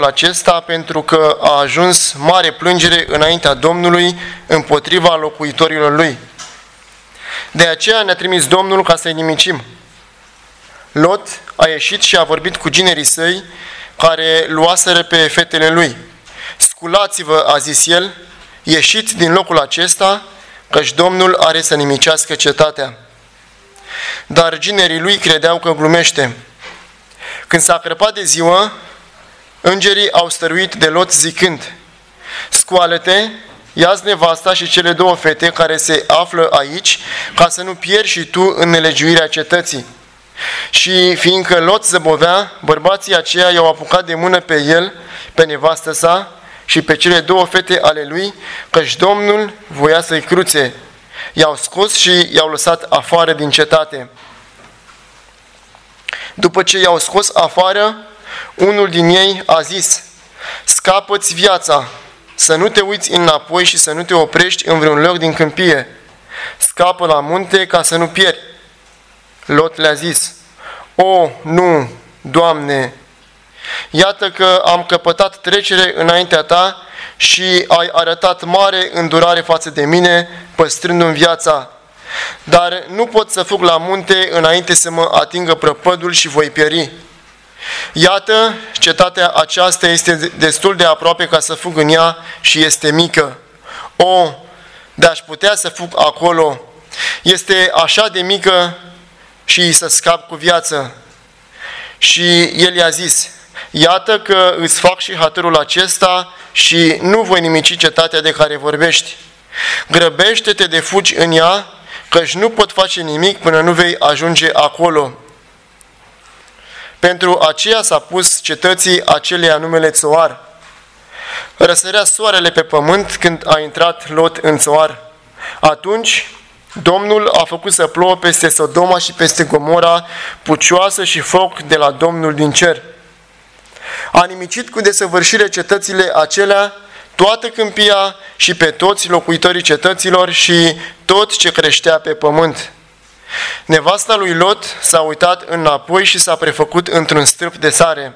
acesta pentru că a ajuns mare plângere înaintea Domnului împotriva locuitorilor lui. De aceea ne-a trimis Domnul ca să-i nimicim. Lot a ieșit și a vorbit cu ginerii săi care luaseră pe fetele lui. Sculați-vă, a zis el, ieșiți din locul acesta, căci Domnul are să nimicească cetatea. Dar ginerii lui credeau că glumește. Când s-a crăpat de ziua, îngerii au stăruit de Lot zicând: scoală-te, ia-ți nevasta și cele două fete care se află aici, ca să nu pieri și tu în nelegiuirea cetății. Și fiindcă Lot zăbovea, bărbații aceia i-au apucat de mână pe el, pe nevastă sa și pe cele două fete ale lui, căci Domnul voia să-i cruțe. I-au scos și i-au lăsat afară din cetate. După ce i-au scos afară, unul din ei a zis: scapă-ți viața, să nu te uiți înapoi și să nu te oprești în vreun loc din câmpie. Scapă la munte ca să nu pieri. Lot le-a zis: o, nu, Doamne, iată că am căpătat trecere înaintea ta și ai arătat mare îndurare față de mine, păstrându-mi viața. Dar nu pot să fug la munte înainte să mă atingă prăpădul și voi pieri. Iată, cetatea aceasta este destul de aproape ca să fug în ea și este mică. O, de-aș putea să fug acolo. Este așa de mică și să scap cu viață. Și el i-a zis: iată că îți fac și hatărul acesta și nu voi nimici cetatea de care vorbești. Grăbește-te de fugi în ea, căci nu pot face nimic până nu vei ajunge acolo. Pentru aceea s-a pus cetății aceleia numele Țoar. Răsărea soarele pe pământ când a intrat Lot în Țoar. Atunci Domnul a făcut să plouă peste Sodoma și peste Gomora pucioasă și foc de la Domnul din cer. A nimicit cu desăvârșire cetățile acelea, toată câmpia și pe toți locuitorii cetăților și tot ce creștea pe pământ. Nevasta lui Lot s-a uitat înapoi și s-a prefăcut într-un stâlp de sare.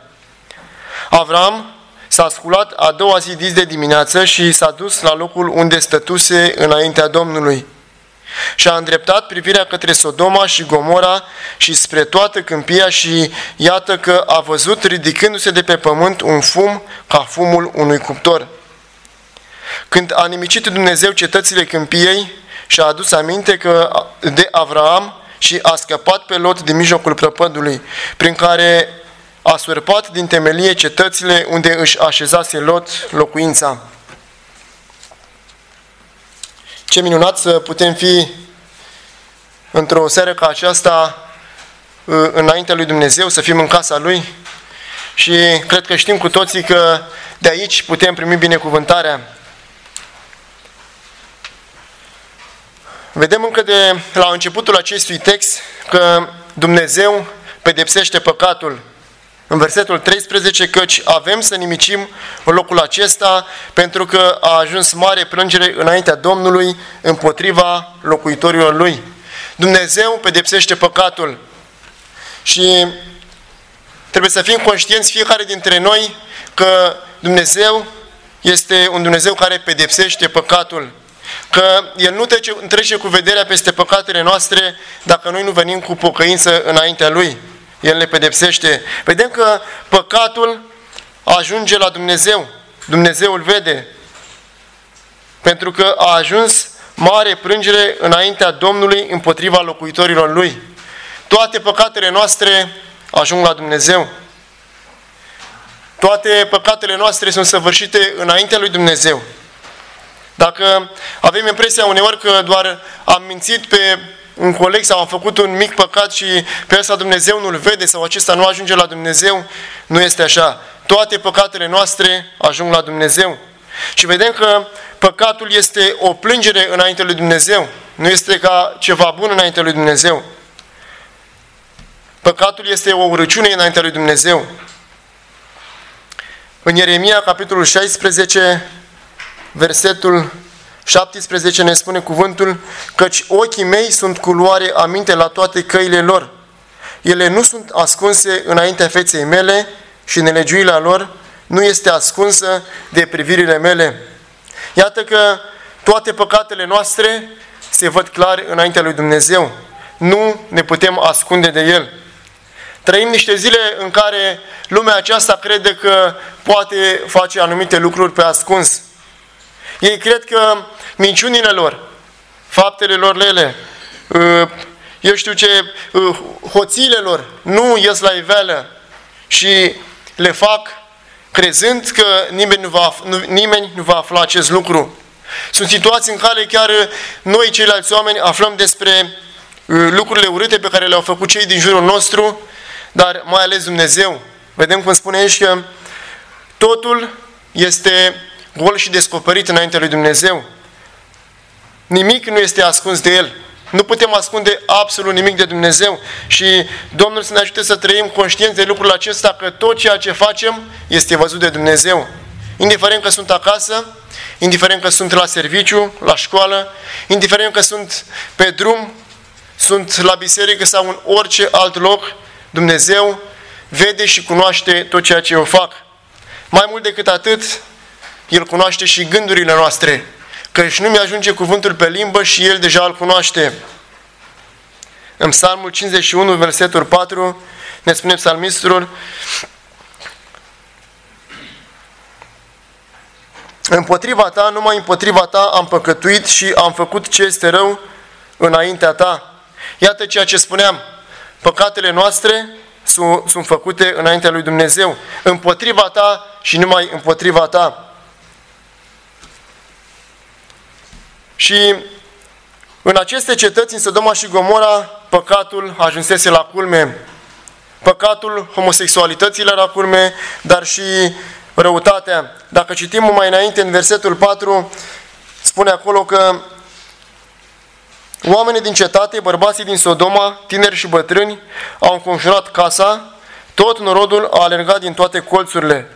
Avram s-a sculat a doua zi dis de dimineață și s-a dus la locul unde stătuse înaintea Domnului. Și-a îndreptat privirea către Sodoma și Gomora și spre toată câmpia și iată că a văzut ridicându-se de pe pământ un fum ca fumul unui cuptor. Când a nimicit Dumnezeu cetățile câmpiei, și-a adus aminte că de Avraam și a scăpat pe Lot din mijlocul prăpădului, prin care a surpat din temelie cetățile unde își așezase Lot locuința. Ce minunat să putem fi într-o seară ca aceasta înaintea lui Dumnezeu, să fim în casa Lui și cred că știm cu toții că de aici putem primi binecuvântarea. Vedem încă de la începutul acestui text că Dumnezeu pedepsește păcatul. În versetul 13, căci avem să nimicim în locul acesta pentru că a ajuns mare plângere înaintea Domnului împotriva locuitorilor lui. Dumnezeu pedepsește păcatul și trebuie să fim conștienți fiecare dintre noi că Dumnezeu este un Dumnezeu care pedepsește păcatul. Că El nu trece cu vederea peste păcatele noastre dacă noi nu venim cu pocăință înaintea Lui. El le pedepsește. Vedem că păcatul ajunge la Dumnezeu. Dumnezeu îl vede. Pentru că a ajuns mare plângere înaintea Domnului împotriva locuitorilor Lui. Toate păcatele noastre ajung la Dumnezeu. Toate păcatele noastre sunt săvârșite înaintea lui Dumnezeu. Dacă avem impresia uneori că doar am mințit pe un coleg sau am făcut un mic păcat și pe ăsta Dumnezeu nu-l vede sau acesta nu ajunge la Dumnezeu, nu este așa. Toate păcatele noastre ajung la Dumnezeu. Și vedem că păcatul este o plângere înainte lui Dumnezeu. Nu este ca ceva bun înainte lui Dumnezeu. Păcatul este o urăciune înainte lui Dumnezeu. În Ieremia, capitolul 16, versetul 17 ne spune cuvântul: căci ochii mei sunt cu luare aminte la toate căile lor. Ele nu sunt ascunse înaintea feței mele și nelegiuirea lor nu este ascunsă de privirile mele. Iată că toate păcatele noastre se văd clar înaintea lui Dumnezeu. Nu ne putem ascunde de El. Trăim niște zile în care lumea aceasta crede că poate face anumite lucruri pe ascuns. Ei cred că minciunile lor, faptele lor rele, hoțiile lor nu ies la iveală și le fac crezând că nimeni nu va afla acest lucru. Sunt situații în care chiar noi, ceilalți oameni, aflăm despre lucrurile urâte pe care le-au făcut cei din jurul nostru, dar mai ales Dumnezeu. Vedem cum spune aici că totul este gol și descoperit înaintea lui Dumnezeu. Nimic nu este ascuns de El. Nu putem ascunde absolut nimic de Dumnezeu și Domnul să ne ajute să trăim conștienți de lucrul acesta, că tot ceea ce facem este văzut de Dumnezeu. Indiferent că sunt acasă, indiferent că sunt la serviciu, la școală, indiferent că sunt pe drum, sunt la biserică sau în orice alt loc, Dumnezeu vede și cunoaște tot ceea ce eu fac. Mai mult decât atât, El cunoaște și gândurile noastre, căci nu mi-ajunge cuvântul pe limbă și El deja îl cunoaște. În Psalmul 51, versetul 4, ne spune psalmistul: împotriva ta, numai împotriva ta am păcătuit și am făcut ce este rău înaintea ta. Iată ceea ce spuneam. Păcatele noastre sunt făcute înaintea lui Dumnezeu. Împotriva ta și numai împotriva ta. Și în aceste cetăți, în Sodoma și Gomora, păcatul ajunsese la culme. Păcatul homosexualității la culme, dar și răutatea. Dacă citim mai înainte, în versetul 4, spune acolo că oamenii din cetate, bărbații din Sodoma, tineri și bătrâni, au înconjurat casa, tot norodul a alergat din toate colțurile.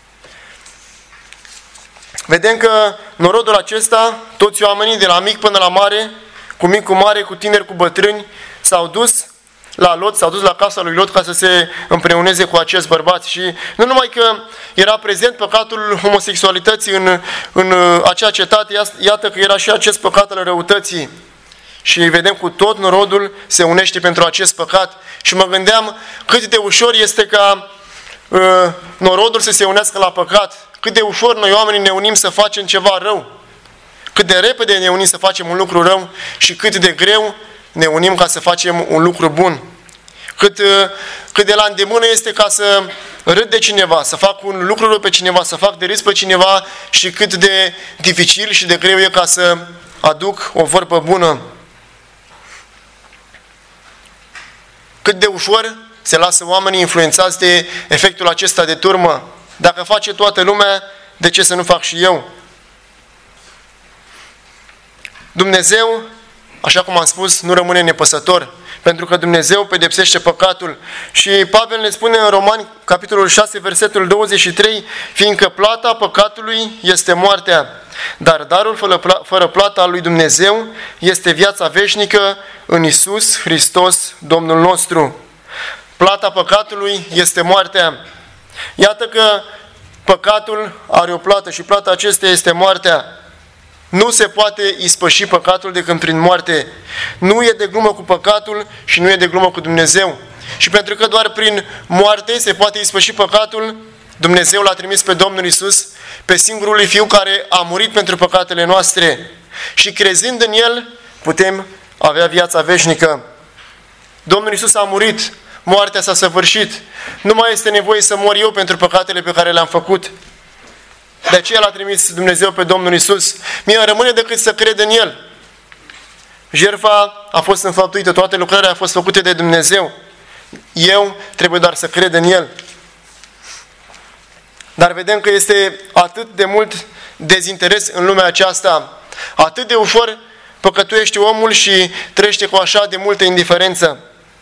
Vedem că norodul acesta, toți oamenii, de la mic până la mare, cu mic cu mare, cu tineri cu bătrâni, s-au dus la Lot, s-au dus la casa lui Lot ca să se împreuneze cu acest bărbat. Și nu numai că era prezent păcatul homosexualității în acea cetate, iată că era și acest păcat al răutății. Și vedem cu tot norodul se unește pentru acest păcat. Și mă gândeam cât de ușor este ca norodul să se unească la păcat. Cât de ușor noi oamenii ne unim să facem ceva rău. Cât de repede ne unim să facem un lucru rău și cât de greu ne unim ca să facem un lucru bun. Cât de la îndemână este ca să râd de cineva, să fac un lucru rău pe cineva, să fac de râs pe cineva și cât de dificil și de greu e ca să aduc o vorbă bună. Cât de ușor se lasă oamenii influențați de efectul acesta de turmă. Dacă face toată lumea, de ce să nu fac și eu? Dumnezeu, așa cum am spus, nu rămâne nepăsător, pentru că Dumnezeu pedepsește păcatul. Și Pavel ne spune în Romani, capitolul 6, versetul 23, fiindcă plata păcatului este moartea, dar darul fără plată al lui Dumnezeu este viața veșnică în Iisus Hristos, Domnul nostru. Plata păcatului este moartea. Iată că păcatul are o plată și plata acesteia este moartea. Nu se poate ispăși păcatul decât prin moarte. Nu e de glumă cu păcatul și nu e de glumă cu Dumnezeu. Și pentru că doar prin moarte se poate ispăși păcatul, Dumnezeu l-a trimis pe Domnul Iisus, pe singurul lui Fiu care a murit pentru păcatele noastre. Și crezând în El, putem avea viața veșnică. Domnul Iisus a murit, moartea s-a săvârșit. Nu mai este nevoie să mor eu pentru păcatele pe care le-am făcut. De aceea l-a trimis Dumnezeu pe Domnul Iisus. Mie îmi rămâne decât să cred în El. Jertfa a fost înfăptuită, toate lucrările au fost făcute de Dumnezeu. Eu trebuie doar să cred în El. Dar vedem că este atât de mult dezinteres în lumea aceasta. Atât de ușor păcătuiește omul și trăiește cu așa de multă indiferență.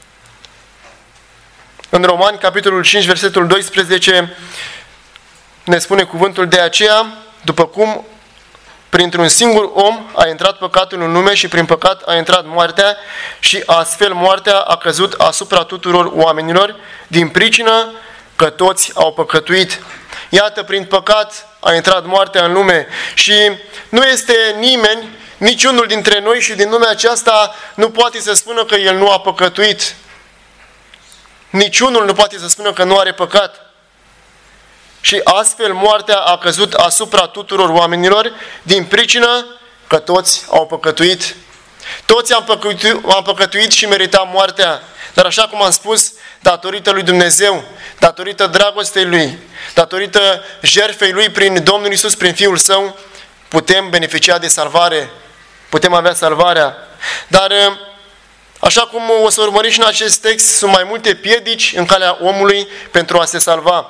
În Romani, capitolul 5, versetul 12, ne spune cuvântul: de aceea, după cum printr-un singur om a intrat păcatul în lume și prin păcat a intrat moartea și astfel moartea a căzut asupra tuturor oamenilor din pricină că toți au păcătuit. Iată, prin păcat a intrat moartea în lume și nu este nimeni, niciunul dintre noi și din lumea aceasta nu poate să spună că el nu a păcătuit. Niciunul nu poate să spună că nu are păcat. Și astfel moartea a căzut asupra tuturor oamenilor din pricină că toți au păcătuit. Toți am păcătuit și meritam moartea. Dar așa cum am spus, datorită lui Dumnezeu, datorită dragostei Lui, datorită jertfei Lui prin Domnul Iisus, prin Fiul Său, putem beneficia de salvare. Putem avea salvarea. Dar așa cum o să urmărim și în acest text, sunt mai multe piedici în calea omului pentru a se salva.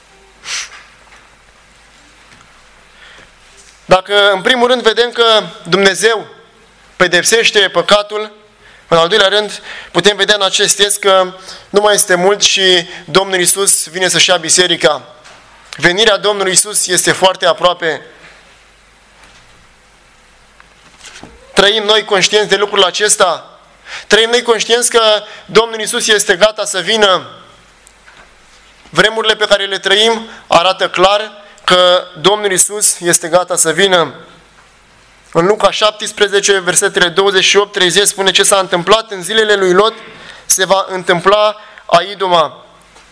Dacă în primul rând vedem că Dumnezeu pedepsește păcatul, în al doilea rând putem vedea în acest text că nu mai este mult și Domnul Iisus vine să-și ia biserica. Venirea Domnului Iisus este foarte aproape. Trăim noi conștienți de lucrul acesta? Trăim noi conștienți că Domnul Iisus este gata să vină? Vremurile pe care le trăim arată clar că Domnul Iisus este gata să vină. În Luca 17, versetele 28-30 spune ce s-a întâmplat în zilele lui Lot, se va întâmpla aidoma.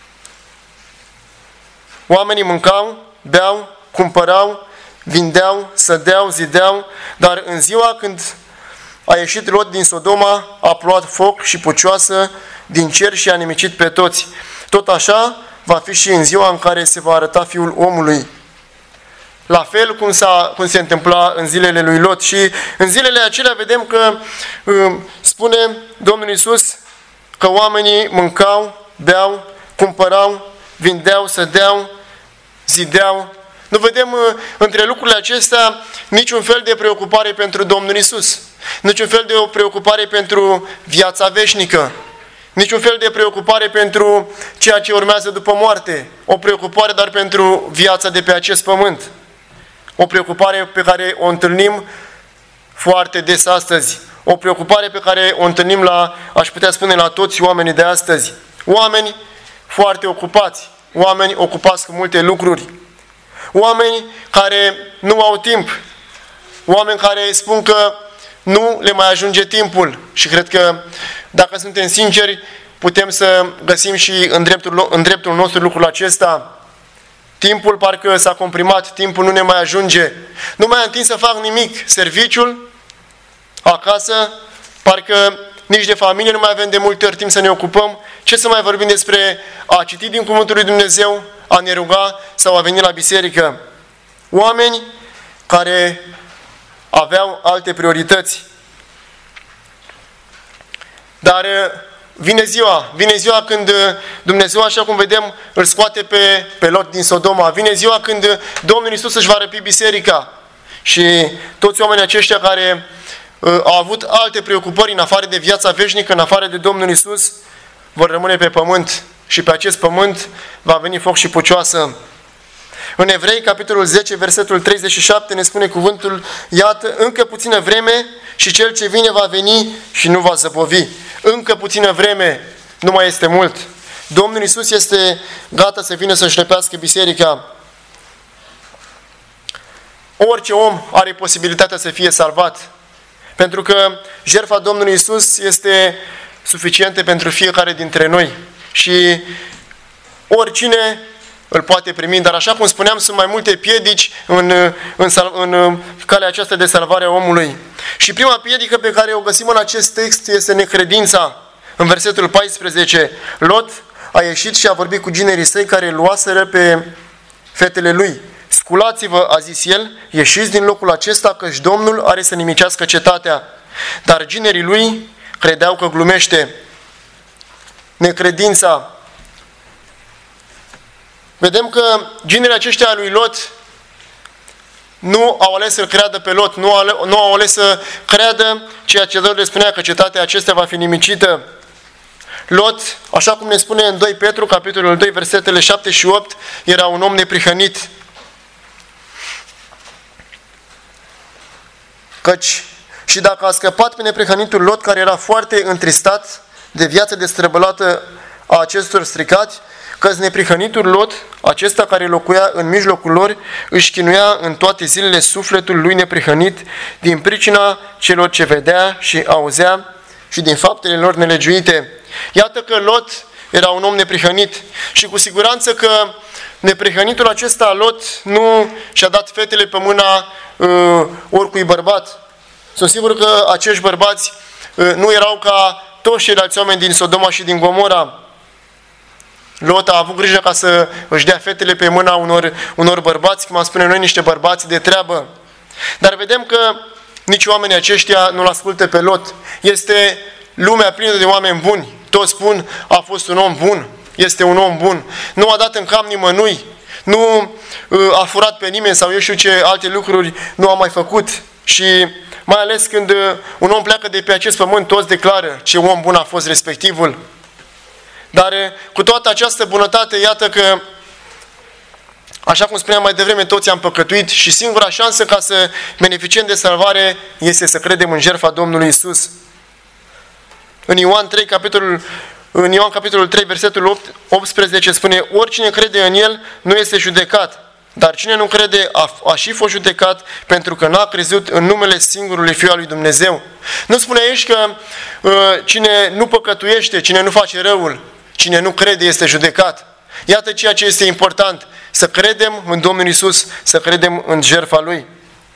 Oamenii mâncau, beau, cumpărau, vindeau, sădeau, zideau, dar în ziua când a ieșit Lot din Sodoma, a plouat foc și pucioasă din cer și a nimicit pe toți. Tot așa va fi și în ziua în care se va arăta Fiul omului. La fel cum se întâmpla în zilele lui Lot. Și în zilele acelea vedem că spune Domnul Iisus că oamenii mâncau, beau, cumpărau, vindeau, sădeau, zideau. Nu vedem între lucrurile acestea niciun fel de preocupare pentru Domnul Iisus. Niciun fel de o preocupare pentru viața veșnică. Niciun fel de preocupare pentru ceea ce urmează după moarte. O preocupare doar pentru viața de pe acest pământ. O preocupare pe care o întâlnim foarte des astăzi. O preocupare pe care o întâlnim aș putea spune, la toți oamenii de astăzi. Oameni foarte ocupați. Oameni ocupați cu multe lucruri. Oameni care nu au timp. Oameni care spun că nu le mai ajunge timpul. Și cred că, dacă suntem sinceri, putem să găsim și în dreptul nostru lucrul acesta. Timpul parcă s-a comprimat, timpul nu ne mai ajunge. Nu mai am timp să fac nimic. Serviciul, acasă, parcă nici de familie nu mai avem de multe ori timp să ne ocupăm. Ce să mai vorbim despre a citi din Cuvântul lui Dumnezeu, a ne ruga sau a veni la biserică? Oameni care aveau alte priorități. Dar vine ziua când Dumnezeu, așa cum vedem, îl scoate pe Lot din Sodoma. Vine ziua când Domnul Iisus își va răpi biserica. Și toți oamenii aceștia care au avut alte preocupări în afară de viața veșnică, în afară de Domnul Iisus, vor rămâne pe pământ. Și pe acest pământ va veni foc și pucioasă. În Evrei, capitolul 10, versetul 37, ne spune cuvântul: iată, încă puțină vreme și cel ce vine va veni și nu va zăbovi. Încă puțină vreme, nu mai este mult. Domnul Iisus este gata să vină să-și răpească biserica. Orice om are posibilitatea să fie salvat. Pentru că jertfa Domnului Iisus este suficientă pentru fiecare dintre noi. Și oricine îl poate primi, dar așa cum spuneam, sunt mai multe piedici în calea aceasta de salvare a omului. Și prima piedică pe care o găsim în acest text este necredința. În versetul 14, Lot a ieșit și a vorbit cu ginerii săi care luaseră pe fetele lui. Sculați-vă, a zis el, ieșiți din locul acesta, căci Domnul are să nimicească cetatea. Dar ginerii lui credeau că glumește. Necredința. Vedem că ginerii aceștia lui Lot nu au ales să-l creadă pe Lot, nu au ales să creadă ceea ce Lot le spunea, că cetatea acestea va fi nimicită. Lot, așa cum ne spune în 2 Petru, capitolul 2, versetele 7 și 8, era un om neprihănit. Căci și dacă a scăpat pe neprihănitul Lot, care era foarte întristat de viața destrăbălată a acestor stricați, că-s neprihănitul Lot, acesta care locuia în mijlocul lor, își chinuia în toate zilele sufletul lui neprihănit din pricina celor ce vedea și auzea și din faptele lor nelegiuite. Iată că Lot era un om neprihănit și cu siguranță că neprihănitul acesta Lot nu și-a dat fetele pe mâna oricui bărbat. Sunt sigur că acești bărbați nu erau ca toți ceilalți oameni din Sodoma și din Gomora. Lot a avut grijă ca să își dea fetele pe mâna unor bărbați, cum am spune noi, niște bărbați de treabă. Dar vedem că nici oamenii aceștia nu-l ascultă pe Lot. Este lumea plină de oameni buni. Toți spun, a fost un om bun, este un om bun. Nu a dat în cam nimănui, nu a furat pe nimeni sau eu știu ce alte lucruri nu a mai făcut. Și mai ales când un om pleacă de pe acest pământ, toți declară ce om bun a fost respectivul. Dar cu toată această bunătate, iată că, așa cum spuneam mai devreme, toți am păcătuit și singura șansă ca să beneficiem de salvare este să credem în jertfa Domnului Isus. În Ioan capitolul 3, versetul 18 spune: oricine crede în El nu este judecat, dar cine nu crede a și fost judecat pentru că n-a crezut în numele singurului Fiu al lui Dumnezeu. Nu spune aici că cine nu păcătuiește, cine nu face răul, cine nu crede este judecat. Iată ceea ce este important, să credem în Domnul Isus, să credem în jertfa Lui.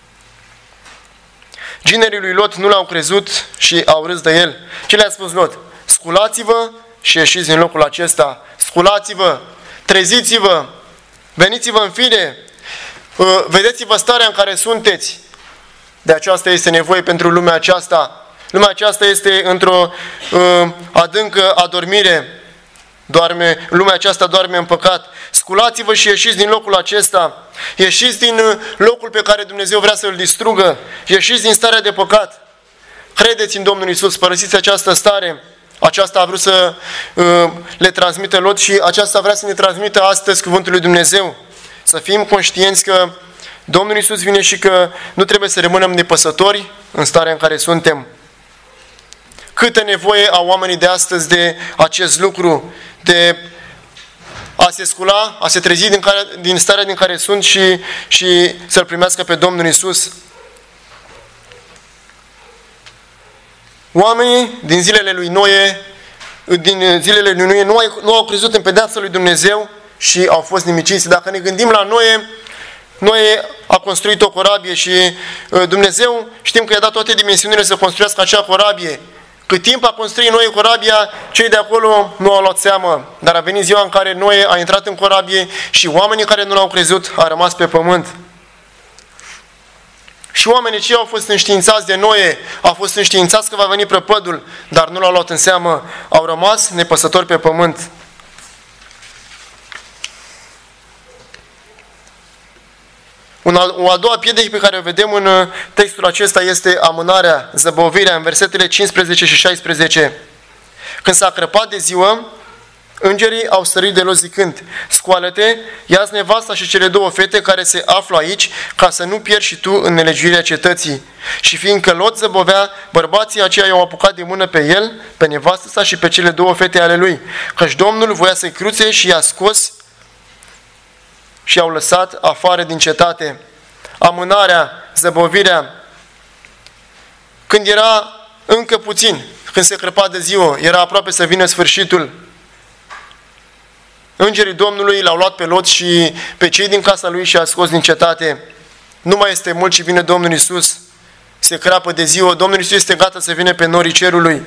Ginerii lui Lot nu l-au crezut și au râs de el. Ce le-a spus Lot? Sculați-vă și ieșiți din locul acesta. Sculați-vă, treziți-vă, veniți-vă în fire, vedeți-vă starea în care sunteți. De aceasta este nevoie pentru lumea aceasta. Lumea aceasta este într-o adâncă adormire. Lumea aceasta doarme în păcat. Sculați-vă și ieșiți din locul acesta. Ieșiți din locul pe care Dumnezeu vrea să-l distrugă. Ieșiți din starea de păcat. Credeți în Domnul Isus, părăsiți această stare. Aceasta a vrut să le transmită Lot și aceasta vrea să ne transmită astăzi cuvântul lui Dumnezeu. Să fim conștienți că Domnul Isus vine și că nu trebuie să rămânem nepăsători în starea în care suntem. Câtă nevoie au oamenii de astăzi de acest lucru, de a se scula, a se trezi din starea din care sunt și să-L primească pe Domnul Isus. Oamenii din zilele lui Noe, nu au crezut în pedeapsa lui Dumnezeu și au fost nimiciți. Dacă ne gândim la Noe a construit o corabie și Dumnezeu știm că i-a dat toate dimensiunile să construiască acea corabie. Cât timp a construit Noe corabia, cei de acolo nu au luat seamă. Dar a venit ziua în care Noe a intrat în corabie și oamenii care nu l-au crezut au rămas pe pământ. Și oamenii cei au fost înștiințați de Noe, au fost înștiințați că va veni prăpădul, dar nu l-au luat în seamă, au rămas nepăsători pe pământ. O a doua piedică pe care o vedem în textul acesta este amânarea, zăbovirea, în versetele 15 și 16. Când s-a crăpat de ziua, îngerii au sărit de Lot zicând: scoală-te, ia-ți nevasta și cele două fete care se află aici, ca să nu pierzi și tu în nelegiuirea cetății. Și fiindcă Lot zăbovea, bărbații aceia i-au apucat de mână pe el, pe nevastă sa și pe cele două fete ale lui, căci Domnul voia să-i cruțe și i-a scos și i-au lăsat afară din cetate. Amânarea, zăbovirea, când era încă puțin, când se crăpa de ziua, era aproape să vină sfârșitul, îngerii Domnului l-au luat pe Lot și pe cei din casa lui și i-a scos din cetate. Nu mai este mult și vine Domnul Iisus. Se crapă de ziua, Domnul Iisus este gata să vină pe norii cerului.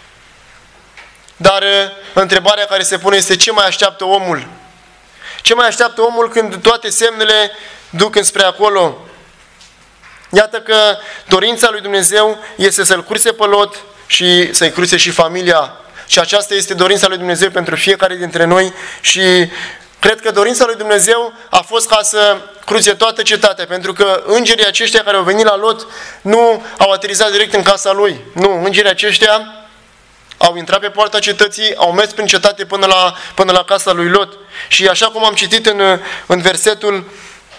Dar întrebarea care se pune este: ce mai așteaptă omul? Ce mai așteaptă omul când toate semnele duc înspre acolo? Iată că dorința lui Dumnezeu este să-l cruțe pe Lot și să-i cruțe și familia. Și aceasta este dorința lui Dumnezeu pentru fiecare dintre noi și cred că dorința lui Dumnezeu a fost ca să cruțe toată cetatea, pentru că îngerii aceștia care au venit la Lot nu au aterizat direct în casa lui. Nu, îngerii aceștia au intrat pe poarta cetății, au mers prin cetate până la casa lui Lot. Și așa cum am citit în versetul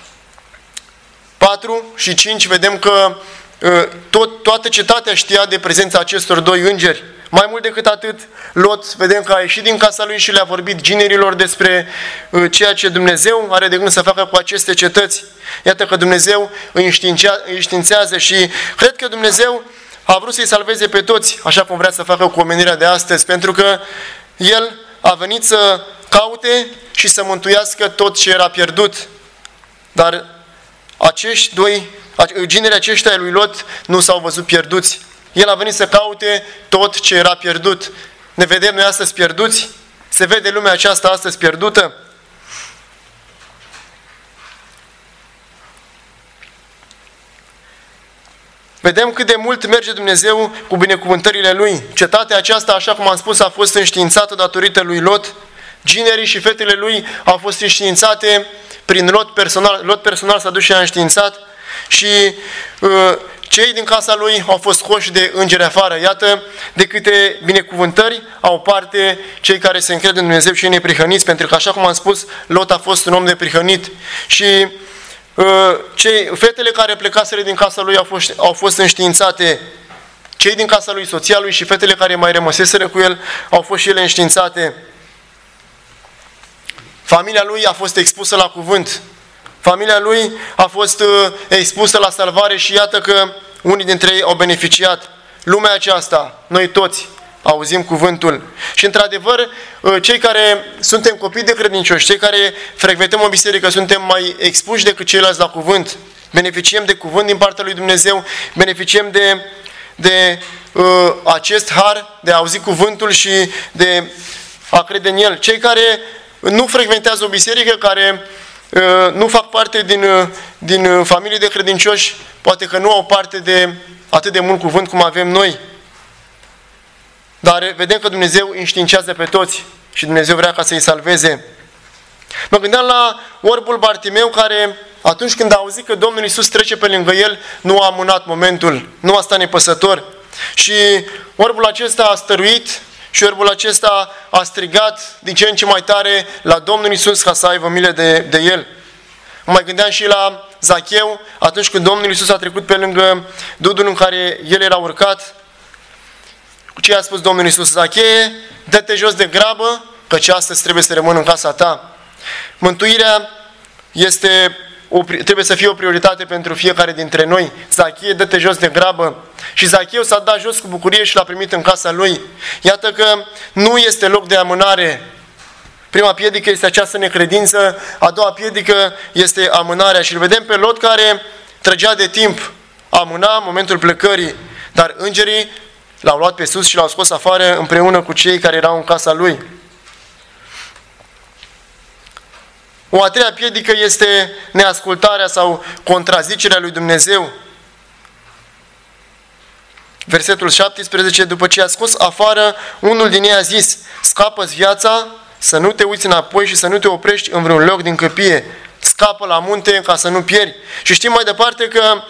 4 și 5, vedem că toată cetatea știa de prezența acestor doi îngeri. Mai mult decât atât, Lot, vedem că a ieșit din casa lui și le-a vorbit ginerilor despre ceea ce Dumnezeu are de gând să facă cu aceste cetăți. Iată că Dumnezeu îi înștiințează și cred că Dumnezeu a vrut să-i salveze pe toți, așa cum vrea să facă cu omenirea de astăzi, pentru că El a venit să caute și să mântuiască tot ce era pierdut. Dar ginerii aceștia lui Lot nu s-au văzut pierduți. El a venit să caute tot ce era pierdut. Ne vedem noi astăzi pierduți? Se vede lumea aceasta astăzi pierdută? Vedem cât de mult merge Dumnezeu cu binecuvântările Lui. Cetatea aceasta, așa cum am spus, a fost înștiințată datorită lui Lot. Ginerii și fetele lui au fost înștiințate prin Lot personal. Lot personal s-a dus și a înștiințat. Și cei din casa lui au fost scoși de îngeri afară. Iată de câte binecuvântări au parte cei care se încred în Dumnezeu și neprihăniți, pentru că, așa cum am spus, Lot a fost un om neprihănit. Și fetele care plecaseră din casa lui au fost înștiințate. Cei din casa lui, soția lui și fetele care mai rămăseseră cu el au fost și ele înștiințate. Familia lui a fost expusă la cuvânt. Familia lui a fost expusă la salvare și iată că unii dintre ei au beneficiat. Lumea aceasta, noi toți, auzim cuvântul. Și într-adevăr, cei care suntem copii de credincioși, cei care frecventăm o biserică, suntem mai expuși decât ceilalți la cuvânt. Beneficiem de cuvânt din partea lui Dumnezeu, beneficiem de acest har, de a auzi cuvântul și de a crede în el. Cei care nu frecventează o biserică, care nu fac parte din familii de credincioși, poate că nu au parte de atât de mult cuvânt cum avem noi. Dar vedem că Dumnezeu înștiințează pe toți și Dumnezeu vrea ca să-i salveze. Mă gândeam la orbul Bartimeu, care atunci când a auzit că Domnul Iisus trece pe lângă el, nu a amânat momentul, nu a stat nepăsător. Și orbul acesta a stăruit și orbul acesta a strigat din ce în ce mai tare la Domnul Iisus ca să aibă milă de el. Mă mai gândeam și la Zacheu, atunci când Domnul Iisus a trecut pe lângă dudul în care el era urcat. Cu ce a spus Domnul Iisus? Zachee, dă-te jos de grabă, căci astăzi trebuie să rămân în casa ta. Mântuirea trebuie să fie o prioritate pentru fiecare dintre noi. Zachee, dă-te jos de grabă. Și Zacheu s-a dat jos cu bucurie și l-a primit în casa lui. Iată că nu este loc de amânare. Prima piedică este această necredință, a doua piedică este amânarea. Și îl vedem pe Lot care trăgea de timp, amâna momentul plecării, dar îngerii l-au luat pe sus și l-au scos afară împreună cu cei care erau în casa lui. O a treia piedică este neascultarea sau contrazicerea lui Dumnezeu. Versetul 17, după ce a scos afară, unul din ei a zis, scapă-ți viața, să nu te uiți înapoi și să nu te oprești în vreun loc din câmpie. Scapă la munte ca să nu pieri. Și știm mai departe că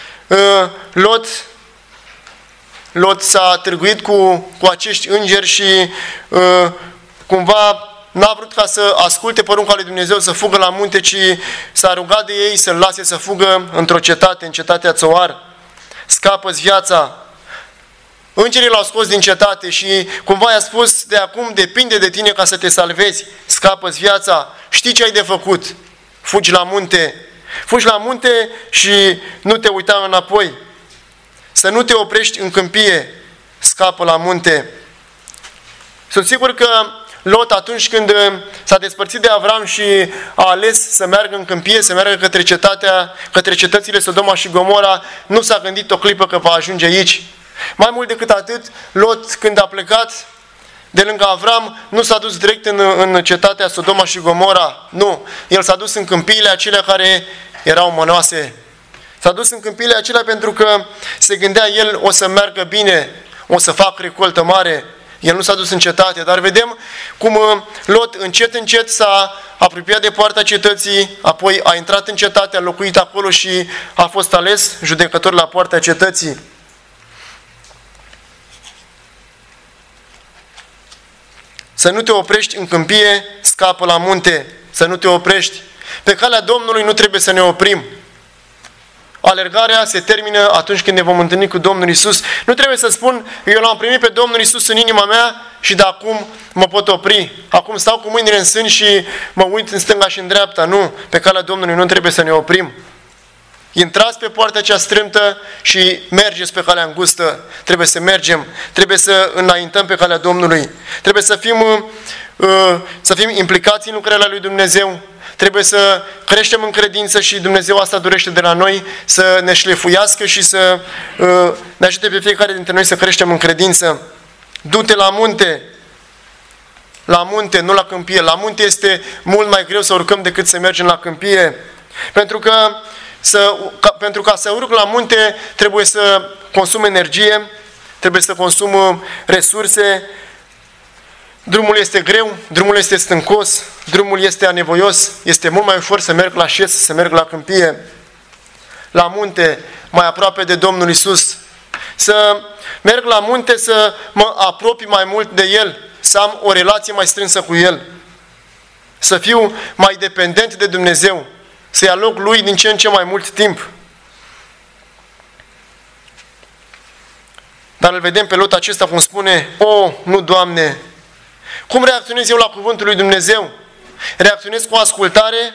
Lot s-a târguit cu acești îngeri și cumva n-a vrut ca să asculte porunca lui Dumnezeu să fugă la munte, ci s-a rugat de ei să-l lase să fugă într-o cetate, în cetatea Țoar. Scapă-ți viața. Îngerii l-au scos din cetate și cumva i-a spus, de acum depinde de tine ca să te salvezi. Scapă-ți viața. Știi ce ai de făcut. Fugi la munte. Fugi la munte și nu te uita înapoi. Să nu te oprești în câmpie. Scapă la munte. Sunt sigur că Lot, atunci când s-a despărțit de Avram și a ales să meargă în câmpie, să meargă către cetățile Sodoma și Gomora, nu s-a gândit o clipă că va ajunge aici. Mai mult decât atât, Lot, când a plecat de lângă Avram, nu s-a dus direct în cetatea Sodoma și Gomora. Nu. El s-a dus în câmpiile acelea care erau mănoase. S-a dus în câmpiile acelea pentru că se gândea el o să meargă bine, o să facă recoltă mare. El nu s-a dus în cetate, dar vedem cum Lot încet, încet s-a apropiat de poarta cetății, apoi a intrat în cetate, a locuit acolo și a fost ales judecător la poarta cetății. Să nu te oprești în câmpie, scapă la munte, să nu te oprești. Pe calea Domnului nu trebuie să ne oprim. alergarea se termină atunci când ne vom întâlni cu Domnul Iisus. Nu trebuie să spun, eu l-am primit pe Domnul Iisus în inima mea și de acum mă pot opri. Acum stau cu mâinile în sân și mă uit în stânga și în dreapta. Nu, pe calea Domnului nu trebuie să ne oprim. Intrați pe poarta cea strâmtă și mergeți pe calea îngustă. Trebuie să mergem, trebuie să înaintăm pe calea Domnului. Trebuie să fim implicați în lucrarea lui Dumnezeu. Trebuie să creștem în credință și Dumnezeu asta dorește de la noi, să ne șlefuiască și să ne ajute pe fiecare dintre noi să creștem în credință. Du-te la munte. La munte, nu la câmpie. La munte este mult mai greu să urcăm decât să mergem la câmpie. Pentru ca să urc la munte trebuie să consum energie, trebuie să consum resurse. Drumul este greu, drumul este stâncos, drumul este anevoios, este mult mai ușor să merg la șes, să merg la câmpie, la munte, mai aproape de Domnul Iisus. Să merg la munte, să mă apropii mai mult de El, să am o relație mai strânsă cu El, să fiu mai dependent de Dumnezeu, să-i aloc Lui din ce în ce mai mult timp. Dar îl vedem pe Lot acesta cum spune, o, nu, Doamne, cum reacționez eu la cuvântul lui Dumnezeu? Reacționez cu ascultare?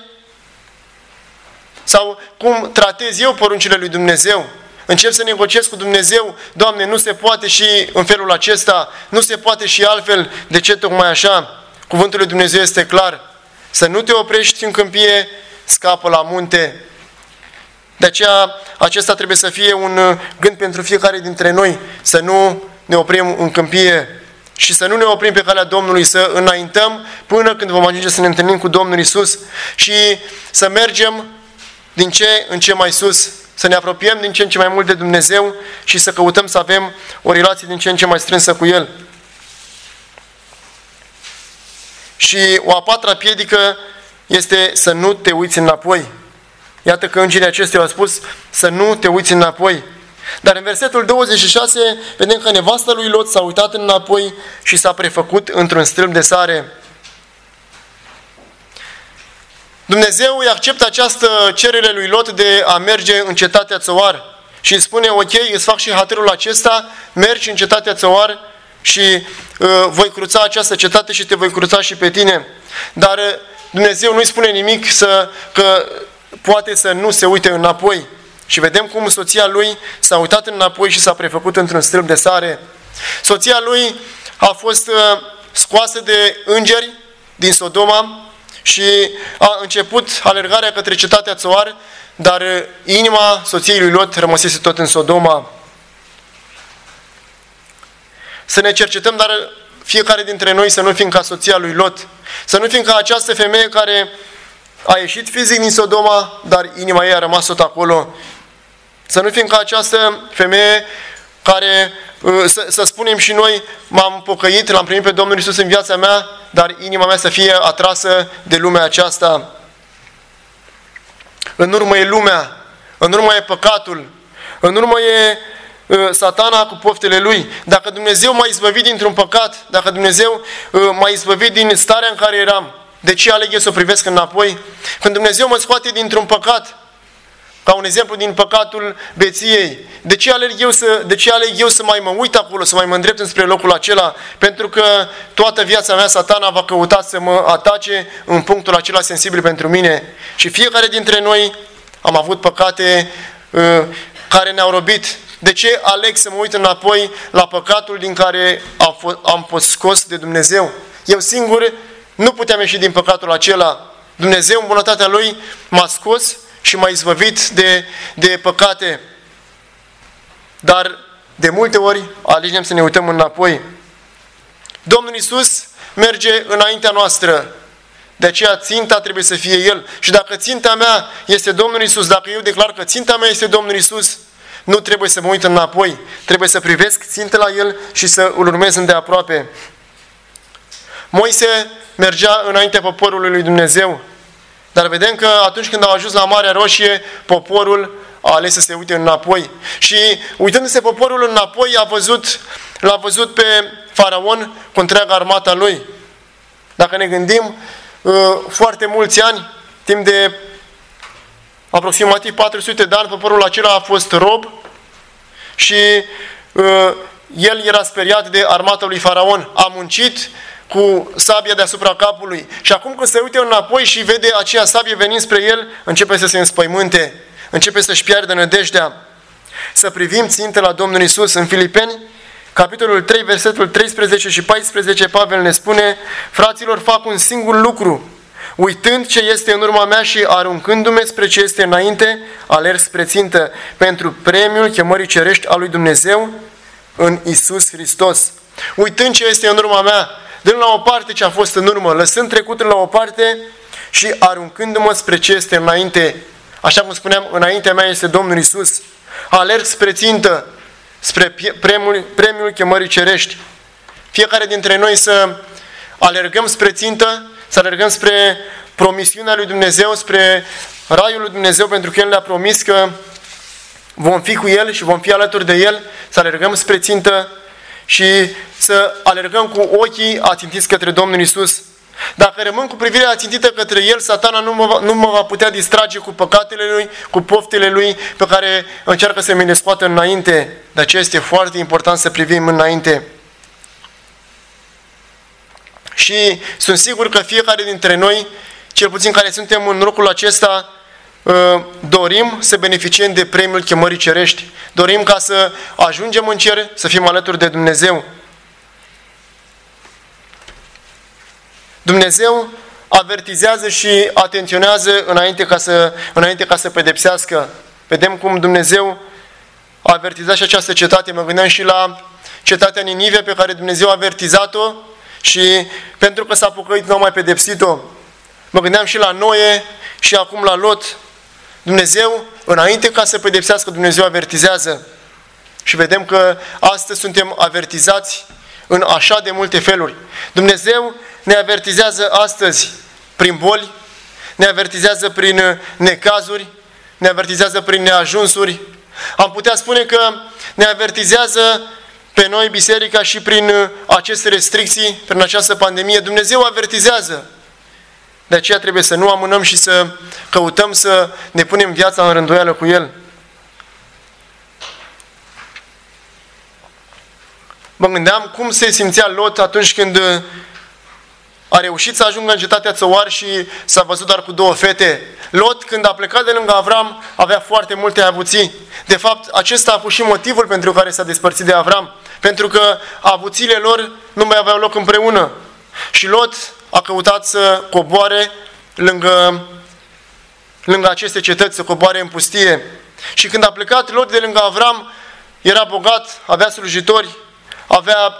Sau cum tratez eu poruncile lui Dumnezeu? Încep să negociez cu Dumnezeu, Doamne, nu se poate și în felul acesta, nu se poate și altfel, de ce tocmai așa? Cuvântul lui Dumnezeu este clar, să nu te oprești în câmpie, scapă la munte. De aceea, acesta trebuie să fie un gând pentru fiecare dintre noi, să nu ne oprim în câmpie și să nu ne oprim pe calea Domnului, să înaintăm până când vom ajunge să ne întâlnim cu Domnul Iisus și să mergem din ce în ce mai sus, să ne apropiem din ce în ce mai mult de Dumnezeu și să căutăm să avem o relație din ce în ce mai strânsă cu El. Și o a patra piedică este să nu te uiți înapoi. Iată că îngerii aceștia au spus să nu te uiți înapoi. Dar în versetul 26 vedem că nevasta lui Lot s-a uitat înapoi și s-a prefăcut într-un stâlp de sare. Dumnezeu îi acceptă această cerere lui Lot de a merge în cetatea Țoar și îi spune, ok, îți fac și hatărul acesta, mergi în cetatea Țoar și voi cruța această cetate și te voi cruța și pe tine. Dar Dumnezeu nu-i spune nimic că poate să nu se uite înapoi. Și vedem cum soția lui s-a uitat înapoi și s-a prefăcut într-un stâlp de sare. Soția lui a fost scoasă de îngeri din Sodoma și a început alergarea către cetatea Țoar, dar inima soției lui Lot rămăsese tot în Sodoma. Să ne cercetăm, dar fiecare dintre noi să nu fim ca soția lui Lot. Să nu fim ca această femeie care a ieșit fizic din Sodoma, dar inima ei a rămas tot acolo. Să nu fim ca această femeie care, să spunem și noi, m-am pocăit, l-am primit pe Domnul Iisus în viața mea, dar inima mea să fie atrasă de lumea aceasta. În urmă e lumea, în urmă e păcatul, în urmă e Satana cu poftele lui. Dacă Dumnezeu m-a izbăvit dintr-un păcat, dacă Dumnezeu m-a izbăvit din starea în care eram, de ce aleg eu să o privesc înapoi? Când Dumnezeu mă scoate dintr-un păcat, ca un exemplu din păcatul beției, de ce aleg eu să mai mă uit acolo, să mai mă îndrept înspre locul acela? Pentru că toată viața mea Satana va căuta să mă atace în punctul acela sensibil pentru mine. Și fiecare dintre noi am avut păcate care ne-au robit. De ce aleg să mă uit înapoi la păcatul din care am fost scos de Dumnezeu? Eu singur nu puteam ieși din păcatul acela. Dumnezeu, în bunătatea Lui, m-a scos și m-a izbăvit de păcate. Dar de multe ori alegem să ne uităm înapoi. Domnul Iisus merge înaintea noastră. De aceea ținta trebuie să fie El. Și dacă ținta mea este Domnul Iisus, dacă eu declar că ținta mea este Domnul Iisus, nu trebuie să mă uit înapoi. Trebuie să privesc țintă la El și să îl urmez îndeaproape. Moise mergea înaintea poporului lui Dumnezeu. Dar vedem că atunci când au ajuns la Marea Roșie, poporul a ales să se uite înapoi. Și uitându-se poporul înapoi, l-a văzut pe Faraon cu întreaga armata lui. Dacă ne gândim, foarte mulți ani, timp de aproximativ 400 de ani, poporul acela a fost rob și el era speriat de armata lui Faraon. A muncit cu sabia deasupra capului. Și acum când se uite înapoi și vede aceea sabie venind spre el, începe să se înspăimânte, începe să-și piardă nădejdea. Să privim țintă la Domnul Iisus. În Filipeni, capitolul 3, versetul 13 și 14, Pavel ne spune: fraților, fac un singur lucru, uitând ce este în urma mea și aruncându-mă spre ce este înainte, alerg spre țintă, pentru premiul chemării cerești a lui Dumnezeu în Iisus Hristos. Uitând ce este în urma mea, dând la o parte ce a fost în urmă, lăsând trecutul la o parte și aruncându-mă spre ce este înainte. Așa cum spuneam, înaintea mea este Domnul Iisus. Alerg spre țintă, spre premiul chemării cerești. Fiecare dintre noi să alergăm spre țintă, să alergăm spre promisiunea lui Dumnezeu, spre raiul lui Dumnezeu, pentru că El ne-a promis că vom fi cu El și vom fi alături de El, să alergăm spre țintă și să alergăm cu ochii ațintiți către Domnul Iisus. Dacă rămân cu privirea ațintită către El, Satana nu mă va putea distrage cu păcatele Lui, cu poftele Lui pe care încearcă să mi le scoată înainte. De aceea este foarte important să privim înainte. Și sunt sigur că fiecare dintre noi, cel puțin care suntem în locul acesta, dorim să beneficiem de premiul chemării cerești. Dorim ca să ajungem în cer, să fim alături de Dumnezeu. Dumnezeu avertizează și atenționează înainte ca să pedepsească. Vedem cum Dumnezeu a avertizat și această cetate. Mă gândeam și la cetatea Ninive pe care Dumnezeu a avertizat-o și pentru că s-a pocăit nu a mai pedepsit-o. Mă gândeam și la Noe și acum la Lot. Dumnezeu, înainte ca să pedepsească, Dumnezeu avertizează. Și vedem că astăzi suntem avertizați în așa de multe feluri. Dumnezeu ne avertizează astăzi prin boli, ne avertizează prin necazuri, ne avertizează prin neajunsuri. Am putea spune că ne avertizează pe noi, biserica, și prin aceste restricții, prin această pandemie. Dumnezeu avertizează. De aceea trebuie să nu amânăm și să căutăm să ne punem viața în rânduială cu El. Mă gândeam cum se simțea Lot atunci când a reușit să ajungă în cetatea Țoar și s-a văzut doar cu 2 fete. Lot, când a plecat de lângă Avram, avea foarte multe avuții. De fapt, acesta a fost și motivul pentru care s-a despărțit de Avram. Pentru că avuțiile lor nu mai aveau loc împreună. Și Lot a căutat să coboare lângă aceste cetăți, să coboare în pustie. Și când a plecat Lot de lângă Avram, era bogat, avea slujitori, avea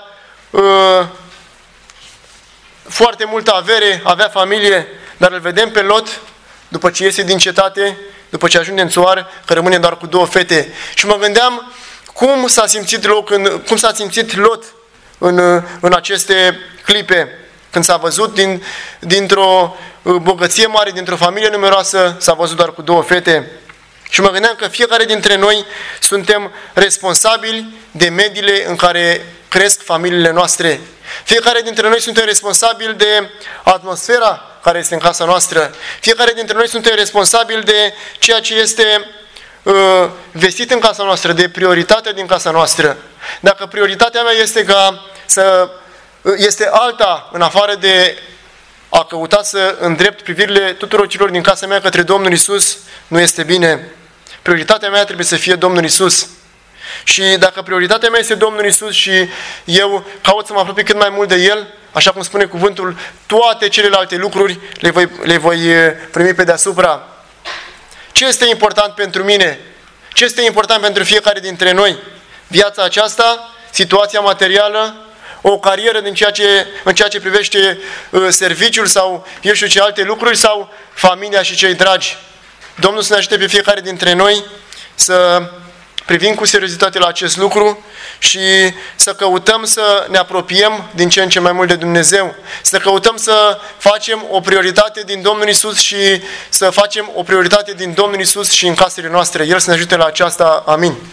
foarte multă avere, avea familie, dar îl vedem pe Lot, după ce iese din cetate, după ce ajunge în Țoar, că rămâne doar cu 2 fete. Și mă gândeam cum s-a simțit Lot în aceste clipe, când s-a văzut dintr-o bogăție mare, dintr-o familie numeroasă, s-a văzut doar cu 2 fete. Și mă gândeam că fiecare dintre noi suntem responsabili de mediile în care cresc familiile noastre. Fiecare dintre noi suntem responsabili de atmosfera care este în casa noastră. Fiecare dintre noi suntem responsabili de ceea ce este vestit în casa noastră, de prioritatea din casa noastră. Dacă prioritatea mea este alta, în afară de a căuta să îndrept privirile tuturor celor din casa mea către Domnul Iisus, nu este bine. Prioritatea mea trebuie să fie Domnul Iisus. Și dacă prioritatea mea este Domnul Iisus și eu caut să mă apropii cât mai mult de El, așa cum spune cuvântul, toate celelalte lucruri le voi primi pe deasupra. Ce este important pentru mine? Ce este important pentru fiecare dintre noi? Viața aceasta, situația materială, o carieră în ceea ce privește serviciul sau eu știu ce alte lucruri, sau familia și cei dragi. Domnul să ne ajute pe fiecare dintre noi să privim cu seriozitate la acest lucru și să căutăm să ne apropiem din ce în ce mai mult de Dumnezeu. Să căutăm să facem o prioritate din Domnul Iisus și să facem o prioritate din Domnul Iisus și în casele noastre. El să ne ajute la aceasta. Amin.